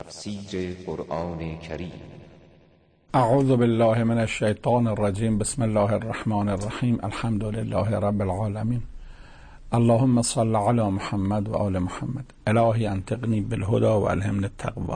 تفسیر قرآن کریم. اعوذ بالله من الشیطان الرجیم. بسم الله الرحمن الرحیم. الحمد لله رب العالمین. اللهم صل علی محمد و آل محمد. الهی انطقنی بالهدى و الهمنی التقوی.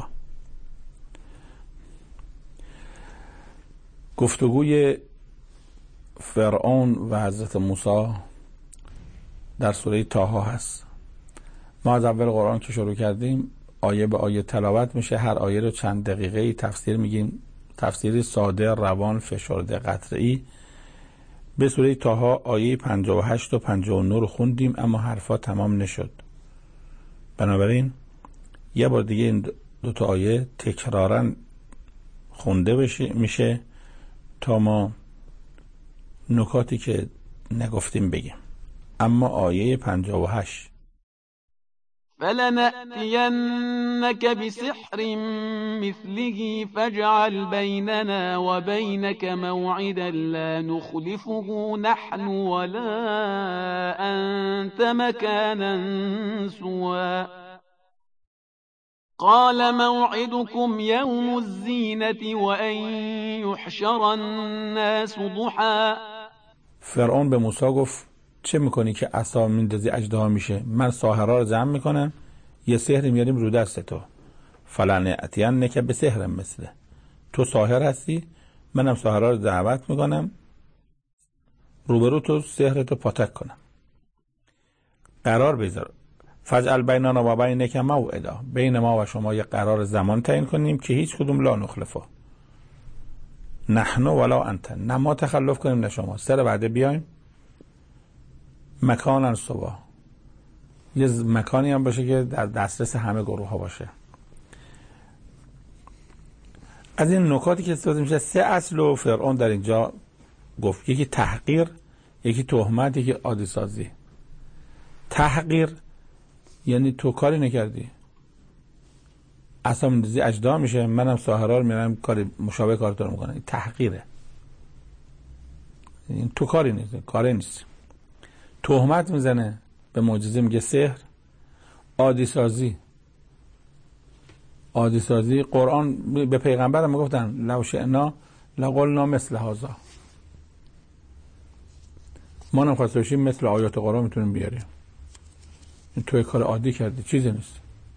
گفتگوی فرعون و حضرت موسی در سوره طه هست. ما از اول قرآن که شروع کردیم آیه به آیه تلاوت میشه. هر آیه رو چند دقیقه تفسیر میگیم، تفسیری ساده، روان، فشرده، قطعی. به سوره طه آیه 58 و 59 رو خوندیم اما حرفا تمام نشد. بنابراین یه بار دیگه این دو تا آیه تکرارا خونده میشه تا ما نکاتی که نگفتیم بگیم. اما آیه 58: فلنأتینک بسحر مثله فاجعل بیننا و بینک موعدا لا نخلفه نحن ولا انت مکانا سوا قال موعدكم يوم الزینة و ان یحشر الناس ضحا. فرعون به موسی گفت چه میکنی که عصا میندازی اژدها میشه؟ من ساحرها رو جمع میکنم، یه سحر میاریم رو دست تو. فلنأتینک بسحر مثله. تو ساحر هستی، منم ساحرها رو دعوت میکنم روبرو تو سحرتو پاتک کنم. قرار بذار. فاجعل بیننا و بینک موعدا. بین ما و شما یه قرار زمان تعیین کنیم که هیچ کدوم لا نخلفه. نحن ولا انت. نه ما تخلف کنیم نه شما. سر وعده بیایم. مکانا سوا. یه مکانی هم باشه که در دسترس همه گروه ها باشه. از این نکاتی که استفاده میشه 3 اصل و فرعون در اینجا گفت. یکی تحقیر، یکی تهمت، یکی عادی سازی. تحقیر یعنی تو کاری نکردی، اصلا مندازی اژدها میشه، منم ساحرها رو میارم کاری مشابه کارتون میکنم. این تحقیره. این تو کاری نیست، کاری نیست. تهمت میزنه، به معجزه میگه سحر. عادی سازی. عادی سازی قرآن به پیغمبر هم گفتن لو شئنا لقلنا مثل هذا. ما هم خواسته باشیم مثل آیات قرآن میتونیم بیاریم. این توی کار عادی کردی، چیزی نیست.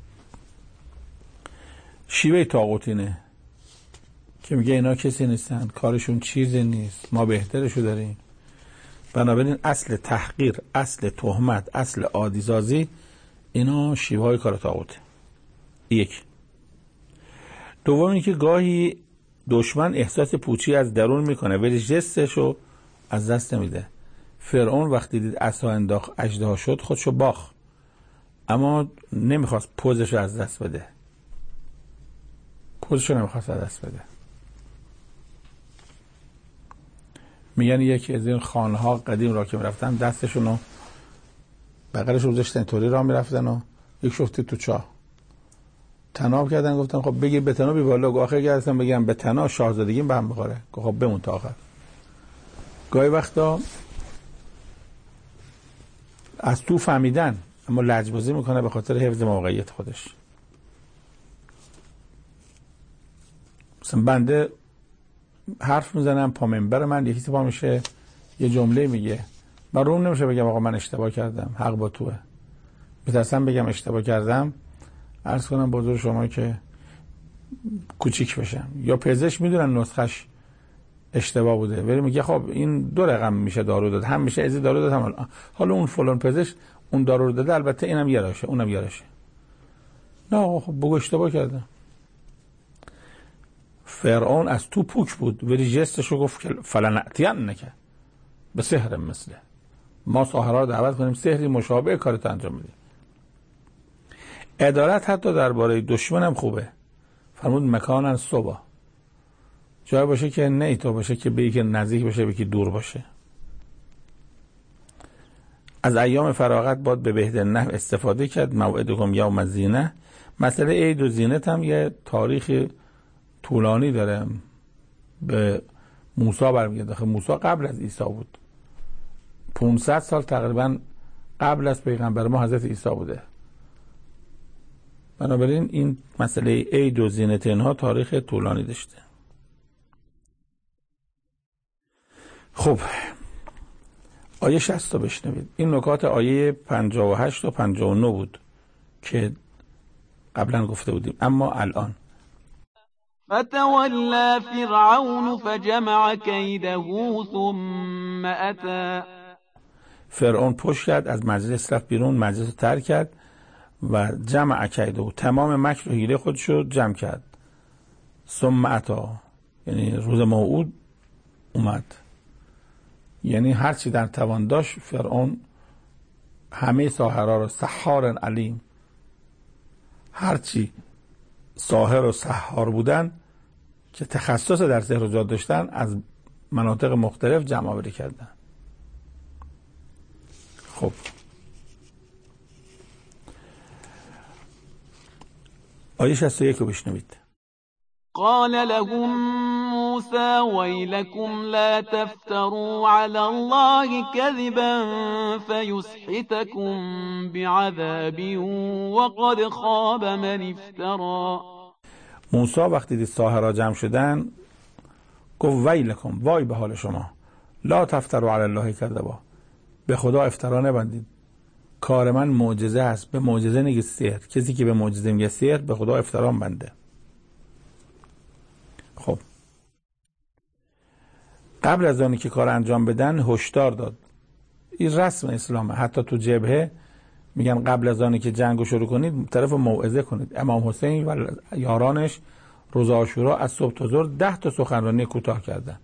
شیوه طاغوتینه که میگه اینا کسی نیستن، کارشون چیزی نیست، ما بهترشو داریم. بنابراین اصل تحقیر، اصل تهمت، اصل عادی‌سازی، اینا شیوه های کار طاغوته. یک. دوم این که گاهی دشمن احساس پوچی از درون میکنه ولی جستشو از دست نمیده. فرعون وقتی دید عصا انداخت اژدها شد خودشو باخت، اما نمیخواست پوزشو از دست بده. پوزشو نمیخواست از دست بده. میگن یکی از این خانها قدیم را که میرفتن دستشونو بغلش رو گذاشتن طوری راه میرفتن و یک شفتی تو چاه طناب کردن. گفتن خب بگی به طنابی بالا. آخر گردستن بگم به طنا شاهزادگیم به هم بخوره. خب بمون تا آخر. گاهی وقتا از تو فهمیدن اما لجبازی میکنه به خاطر حفظ موقعیت خودش. مثلا بنده حرف میزنم پا منبر من یکی پا میشه یه جمله میگه، من روم نمیشه بگم آقا من اشتباه کردم، حق با توه. میترسم بگم اشتباه کردم عرض کنم بزرگ شما که کوچیک بشم. یا پزشک میدونن نسخش اشتباه بوده ولی میگه خب این 2 رقم میشه دارو داد، هم میشه ازی دارو داد، هم حالا اون فلان پزشک اون دارو رو داده، البته اینم یراشه اونم یراشه. نه خب بگو اشتباه کردم. فرعون از تو پوک بود ولی جستشو گفت فلنأتینک به سحر مثله. ما ساحرها رو دعوت کنیم سحری مشابه کارت انجام بدیم. عدالت حتی درباره دشمن هم خوبه. فرمود مکانا سوا. جای باشه که نه تو باشه که به یکی نزدیک باشه به یکی دور باشه. از ایام فراغت باید به بهترین نحو استفاده کرد. موعدکم یوم الزینة. مسئله عید و زینت هم یه تاریخ طولانی داره. به موسی برمیگرده. موسی قبل از عیسی بود. 500 سال تقریبا قبل از پیغمبر ما حضرت عیسی بوده. بنابراین این مسئله عید و زینت اینها تاریخ طولانی داشته. خب آیه 60 رو بشنوید. این نکات آیه 58 و 59 بود که قبلا گفته بودیم. اما الان فتولى فرعون فجمع كيده ثم أتى. فرعون پشت کرد، از مجلس رفت بیرون، مجلس رو ترک کرد و جمع کیده و تمام مکر و حیله خودش رو جمع کرد. ثم اتی یعنی روز موعود اومد، یعنی هرچی در توان داشت فرعون همه ساحرها رو، سحار علیم، هرچی ساحر و سحار بودن که تخصص در سحر و جادو داشتن از مناطق مختلف جمع آوری کردن. خب آیه 61 رو بشنوید. قال لهم موسى ويلكم لا تفتروا على الله كذبا فيسحتكم بعذاب وقد خاب من افترى. موسی وقتی دید ساحرها جمع شدن گفت ویلکم، وای به حال شما، لا تفتروا علی الله کذبا، به خدا افترا نبندید، کار من معجزه است. به معجزه نگید سحر، کسی که به معجزه میگه سحر به خدا افترا بنده. خب قبل از آنی که کار انجام بدن هشدار داد. این رسم اسلامه، حتی تو جبهه میگن قبل از آنی که جنگو شروع کنید طرف موعظه کنید. امام حسین و یارانش روز عاشورا از صبح تا ظهر 10 تا سخنرانی کوتاه کردن.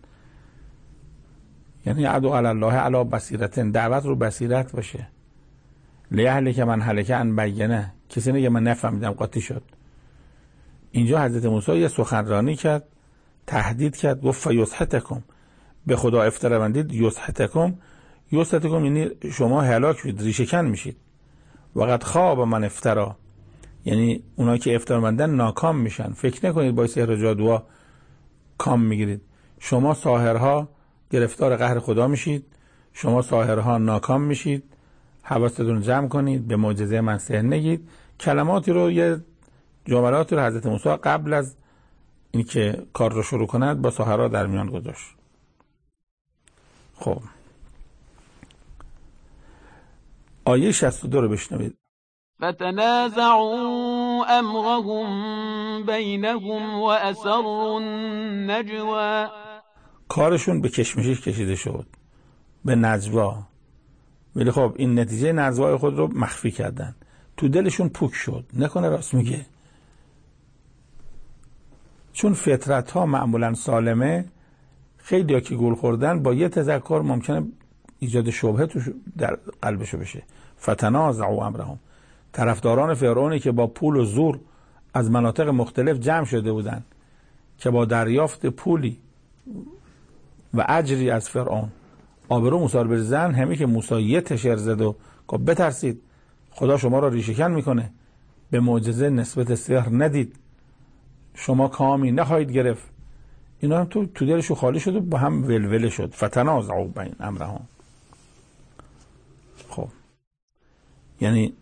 یعنی ادعو علی الله علی بصیرتن، دعوت رو بصیرت باشه. لیهلک من هلک عن بینه، کسی نگه من نفهمیدم قاطی شد. اینجا حضرت موسی یه سخنرانی کرد، تهدید کرد، گفت فیسحتکم، به خدا افترا بندید. یسحتکم، یسحتکم یعنی شما هلاک شید، ریشه کن میشید. وقد خواب من افترا، یعنی اونایی که افترا بندن ناکام میشن. فکر نکنید با سحر و جادوها کام میگیرید. شما ساحرها گرفتار قهر خدا میشید، شما ساحرها ناکام میشید. حواستون جمع کنید، به معجزه من سحر نگید. کلماتی رو، یه جملاتی رو حضرت موسی قبل از اینکه کار رو شروع کند با ساحرها در میان گذاشت. خب آیه 62 رو بشنوید. فتنازعوا امرهم بینهم و اسروا النجوا. کارشون به کشمکش کشیده شد، به نجوا. ولی خب این نتیجه نجوای خود رو مخفی کردن. تو دلشون پوک شد، نکنه راست میگه. چون فطرت ها معمولا سالمه، خیلی ها که گول خوردن با یه تذکر ممکنه ایجاد شبهه تو در قلبشو بشه. فتنازعوا امرهم، طرفداران فرعونی که با پول و زور از مناطق مختلف جمع شده بودن که با دریافت پولی و اجری از فرعون آبرو موسی رو بریزن، همین که موسی یه تشر زد و گفت بترسید خدا شما را ریشه کن میکنه، به معجزه نسبت سحر ندید، شما کامی نخواهید گرفت. اینا هم تو دلشو خالی شد و با هم ولوله شد. فتنازعوا بین امرهم. خب یعنی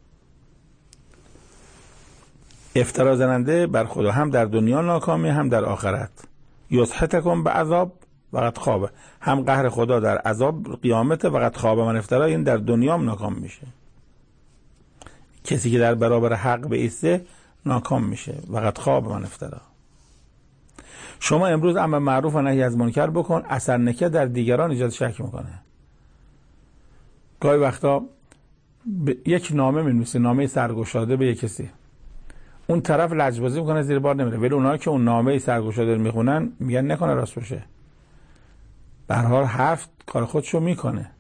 افترا زننده بر خدا هم در دنیا ناکامی هم در آخرت. یسحتکم به عذاب وقت خوابه، هم قهر خدا در عذاب قیامت وقت خوابه من افترا، این در دنیا هم ناکام میشه. کسی که در برابر حق بایسته ناکام میشه. وقت خواب من افترا. شما امروز امر معروف و نهی از منکر بکن، اثر نکرد در دیگران ایجاد شک میکنه. گاهی وقتا یک نامه می‌نویسی، نامه سرگشاده به یک کسی، اون طرف لجبازی میکنه زیر بار نمیره، ولی اونایی که اون نامه سرگشاده رو میخونن میگن نکنه راست باشه. به هر حال حرف کار خودشو میکنه.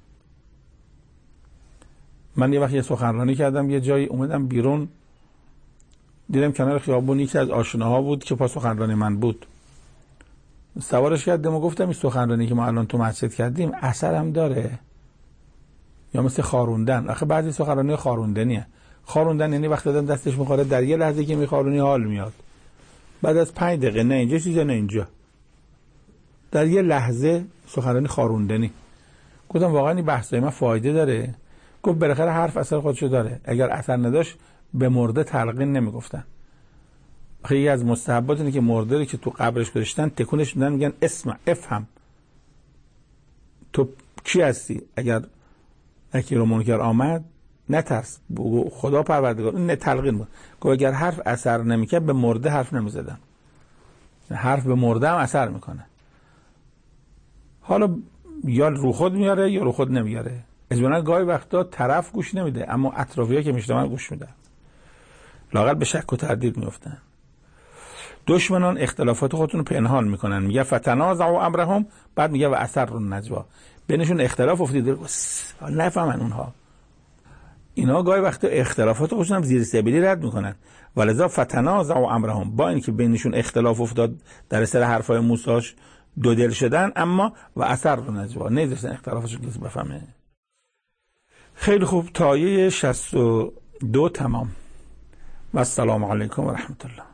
من یه وقت یه سخنرانی کردم، یه جایی اومدم بیرون، دیدم کنار خیابون یکی از آشناها بود که پاس سخنرانی من بود. سوارش کردم و گفتم این سخنرانی که ما الان تو مسجد کردیم اثر هم داره یا مثل خاروندن؟ آخه بعضی سخنرانی خاروندنیه. خاروندن یعنی وقتی آدم دستش میخوره در یه لحظه که میخارونی حال میاد، بعد از 5 دقیقه نه اینجا چیزه نه اینجا، در یه لحظه سخنرانی خاروندنی. گفتم واقعا این بحثای من فایده داره؟ گفت بالاخره حرف اثر خودشو داره، اگر اثر نداشت به مرده تلقین نمیگفتن. خیلی از مستحبات اینه که مرده رو که تو قبرش گذاشتن تکونش میدن، میگن اسمع افهم، تو کی هستی؟ اگر نکیر و منکر آمد نترس، خدا پروردگار. این تلقین بود که اگر حرف اثر نمیکنه به مرده حرف نمیزدن. حرف به مرده هم اثر میکنه. حالا یا رو خود میاره یا رو خود نمیاره. اجباراً گاهی وقتا طرف گوش نمیده اما اطرافی‌ها که میشنون گوش میدن، لااقل به شک و تردید میافتن. دشمنان اختلافات خودتون رو پنهان میکنن، میگه فتنازعوا امرهم، بعد میگه و اسروا النجوا، بینشون اختلاف افتید نفهمن اونها. اینا گاهی وقتا اختلافات خودشون هم زیر سبیلی رد میکنن، ولذا فتنازعوا امرهم، با اینکه بینشون اختلاف افتاد در سر حرفای موسی دو دل شدن، اما و اسروا النجوا، نذاشتن اختلافشون کسی بفهمه. خیلی خوب، تا آیه 62 تمام. و السلام علیکم و رحمت الله.